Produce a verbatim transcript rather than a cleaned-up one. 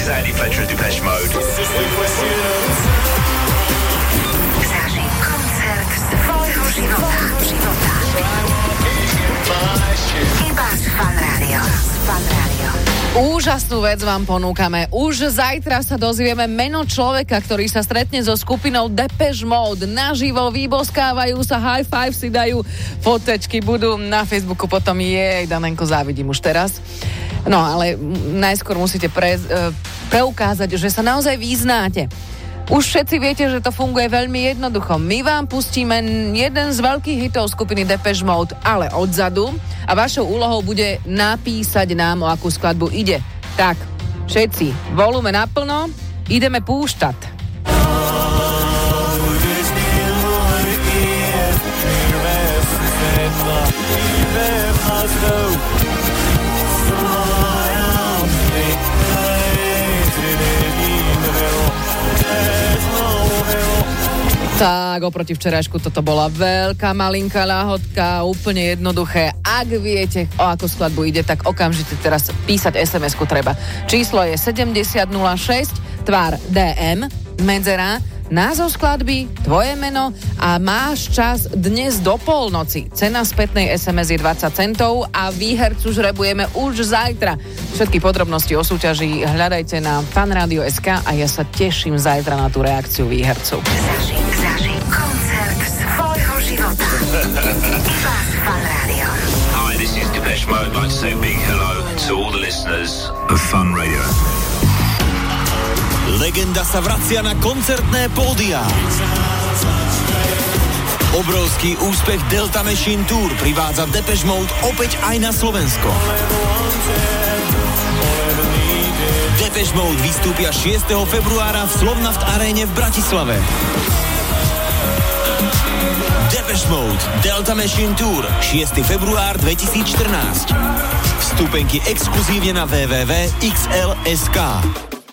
Andy Fletcher, Depeche Mode. Zaži koncert svojho života. života. Iba z Fan Rádia. Fan Rádio. Úžasnú vec vám ponúkame. Už zajtra sa dozvieme meno človeka, ktorý sa stretne so skupinou Depeche Mode. Naživo vyboskávajú sa, high five si dajú, fotečky budú na Facebooku, potom jej, Danenko, závidím už teraz. No, ale najskôr musíte pre, preukázať, že sa naozaj vyznáte. Už všetci viete, že to funguje veľmi jednoducho. My vám pustíme jeden z veľkých hitov skupiny Depeche Mode, ale odzadu, a vašou úlohou bude napísať nám, o akú skladbu ide. Tak, všetci, volume naplno, ideme púšťať. Tak, oproti včerajšku toto bola veľká malinká náhodka, úplne jednoduché. Ak viete, o akú skladbu ide, tak okamžite teraz písať es em esku treba. Číslo je sedemdesiat nula šesť, tvár dé em, medzera, názov skladby, tvoje meno a máš čas dnes do polnoci. Cena spätnej es em es je dvadsať centov a výhercu žrebujeme už zajtra. Všetky podrobnosti o súťaži hľadajte na fanradio bodka es ká a ja sa teším zajtra na tú reakciu výhercu. Zaži, zaži koncert svojho života. Iba z Fan Rádio. Hi, this is Depeche Mode. I'd like to say a big hello to all the listeners of Fun Radio. Legenda sa vracia na koncertné pódia. Obrovský úspech Delta Machine Tour privádza Depeche Mode opäť aj na Slovensko. Depeche Mode vystúpia šiesteho februára v Slovnaft aréne v Bratislave. Depeche Mode Delta Machine Tour šiesteho február dvetisícštrnásť. Vstupenky exkluzívne na w w w bodka x l bodka es ká.